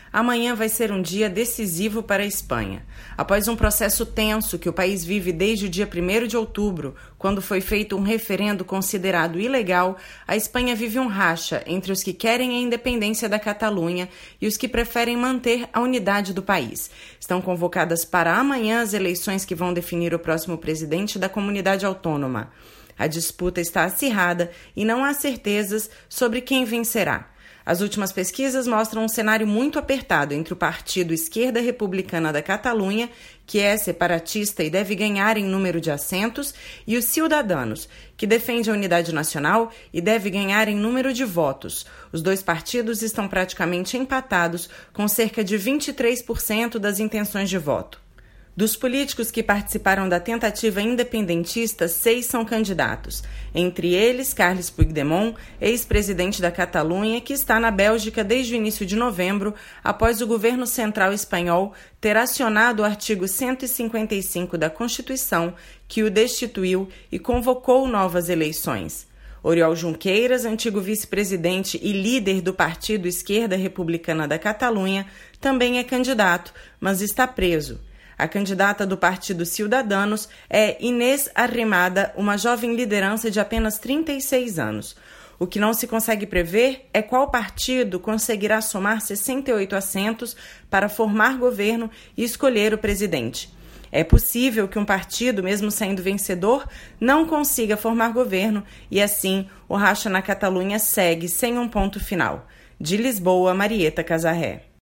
Amanhã vai ser um dia decisivo para a Espanha. Após um processo tenso que o país vive desde o dia 1º de outubro, quando foi feito um referendo considerado ilegal, a Espanha vive um racha entre os que querem a independência da Catalunha e os que preferem manter a unidade do país. Estão convocadas para amanhã as eleições que vão definir o próximo presidente da comunidade autônoma. A disputa está acirrada e não há certezas sobre quem vencerá. As últimas pesquisas mostram um cenário muito apertado entre o Partido Esquerda Republicana da Catalunha, que é separatista e deve ganhar em número de assentos, e os Ciudadanos, que defende a unidade nacional e deve ganhar em número de votos. Os dois partidos estão praticamente empatados, com cerca de 23% das intenções de voto. Dos políticos que participaram da tentativa independentista, 6 são candidatos. Entre eles, Carles Puigdemont, ex-presidente da Catalunha, que está na Bélgica desde o início de novembro, após o governo central espanhol ter acionado o artigo 155 da Constituição, que o destituiu e convocou novas eleições. Oriol Junqueiras, antigo vice-presidente e líder do Partido Esquerda Republicana da Catalunha, também é candidato, mas está preso. A candidata do Partido Ciudadanos é Inés Arrimada, uma jovem liderança de apenas 36 anos. O que não se consegue prever é qual partido conseguirá somar 68 assentos para formar governo e escolher o presidente. É possível que um partido, mesmo sendo vencedor, não consiga formar governo e, assim, o racha na Catalunha segue sem um ponto final. De Lisboa, Marieta Casarré.